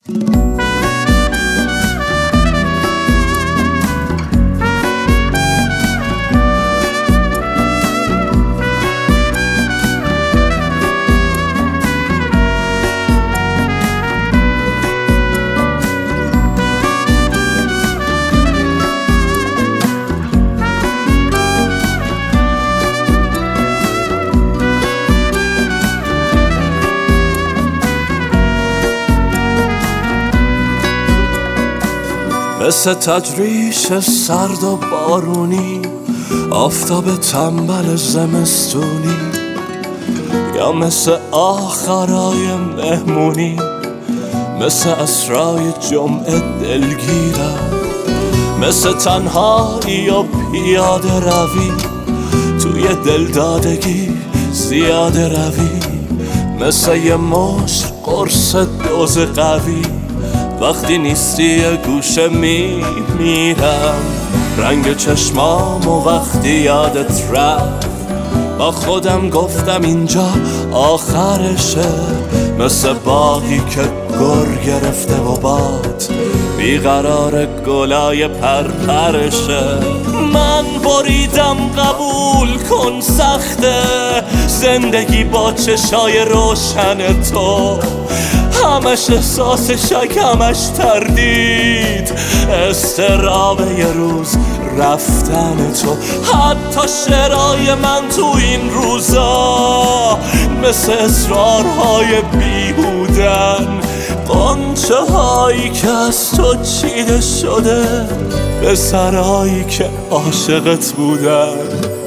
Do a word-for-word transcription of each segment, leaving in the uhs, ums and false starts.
مثل تجریش سرد و بارونی، آفتاب تنبل زمستونی، یا مثل آخرای مهمونی، مثل اسرای جمعه دلگیرم، مثل تنهایی و پیاده روی توی دلدادگی زیاده روی، مثل یه مشت قرص دوز قوی وقتی نیستی یه گوشه می میرم. رنگ چشمام و وقتی یادت رفت با خودم گفتم اینجا آخرشه، مثل باقی که گر گرفته و باد بیقرار گلای پرپرشه. من بریدم قبول کن سخته زندگی با چشای روشن تو، همش احساس شک همش تردید، استراب یه روز رفتن تو. حتی شعرهای من تو این روزا مثل اصرارهای بیهودن، قنچه هایی که از تو چیده شده به سرهایی که عاشقت بودن.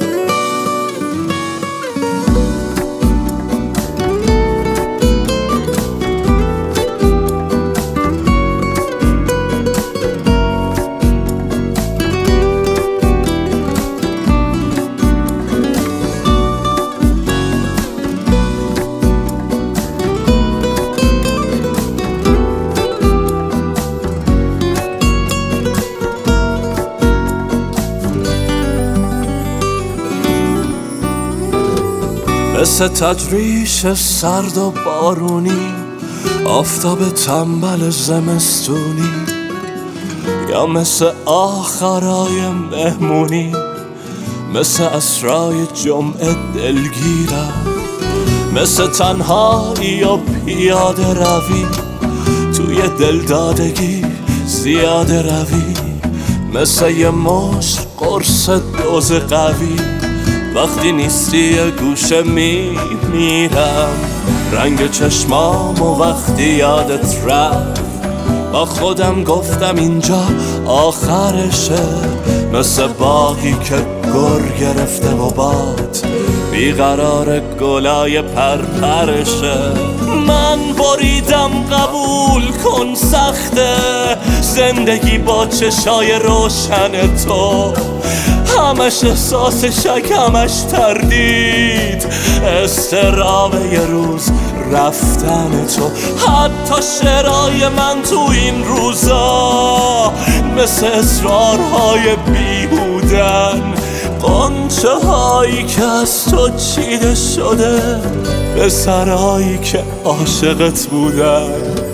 مثل تجریش سرد و بارونی، آفتاب تنبل زمستونی، یا مثل آخرای مهمونی، مثل اسرای جمعه دلگیرم، مثل تنهایی و پیاده روی توی دلدادگی زیاده روی، مثل یه مشت قرص دوز قوی وقتی نیستی یه گوشه می میرم. رنگ چشمام و وقتی یادت رفت با خودم گفتم اینجا آخرشه، مثل باقی که گر گرفته و باد بیقرار گلای پرپرشه. من بریدم قبول کن سخته زندگی با چشای روشن تو، همش احساس شک همش تردید، استراب یه روز رفتن تو. حتی شعرهای من تو این روزا مثل اصرارهای بیهودن، قنچه هایی که از تو چیده شده به سرهایی که عاشقت بودن.